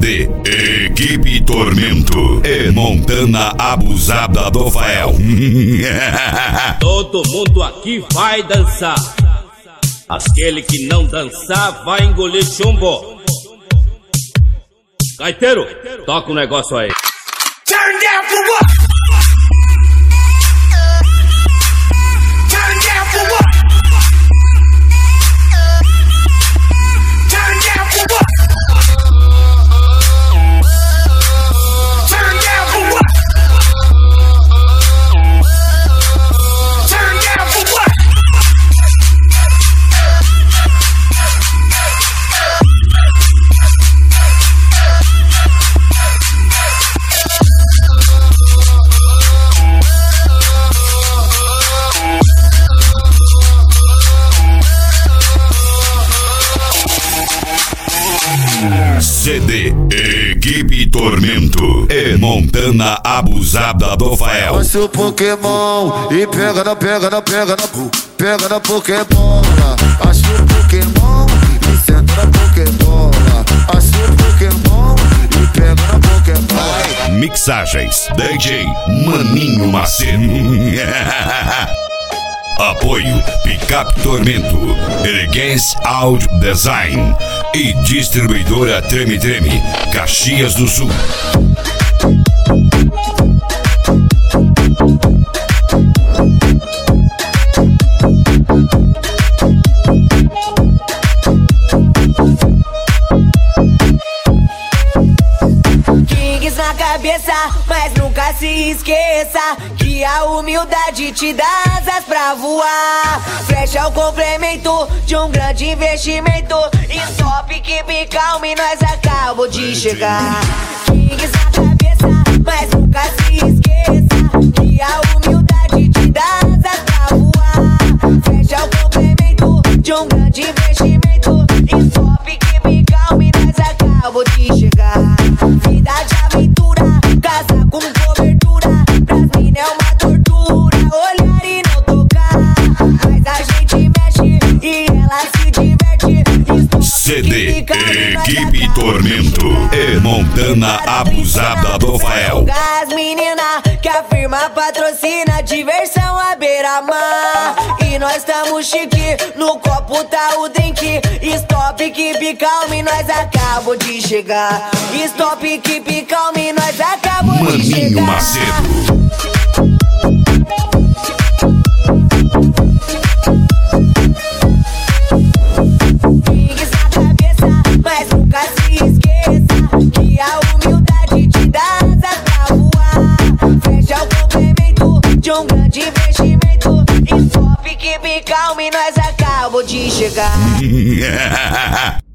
CD Equipe Tormento e Montana Abusada do Fael. Todo mundo aqui vai dançar. Aquele que não dançar vai engolir chumbo. Gaiteiro, toca o negócio aí. Turn down for what? Turn down for what? Turn down for what? Turn down for what? Turn down for what? CD Equipe Tormento e Montana Abusada do Fael. Acha o Pokémon e pega na Pokébola. Acha o Pokémon e senta na Pokébola. Acha o Pokémon e pega na Pokébola. Mixagens DJ Maninho Macedo. Apoio Picape Tormento, Elegance Audio Design e distribuidora Treme Treme, Caxias do Sul. Kings na cabeça, mas nunca se esqueça que a humildade te dá asas pra voar. Flecha é o complemento de um grande investimento. Stop, keep calm e nós acabamos de chegar. Kings na cabeça, mas nunca se esqueça que a humildade te dá asas pra voar. Flecha é o complemento de um grande investimento. Stop, keep calm e nós acabamos de chegar. Vida de aventura, casa com cobertura. Pras mina é uma tortura, olhar e não tocar. Mas a gente mexe e ela se diverte. CD Equipe Tormento e Montana Abusada do Fael. As menina que a firma patrocina, diversão à beira-mar. E nós tamo chique, no copo tá o drink. Stop, keep calm e nós acabamos de chegar. Stop, keep calm e nós acabamos de chegar. Maninho Macedo. Kings na cabeça, mas nunca se esqueça que a humildade te dá asas pra voar. Fecha o complemento de um grande investimento. Stop, keep calm e nós acabamos de chegar.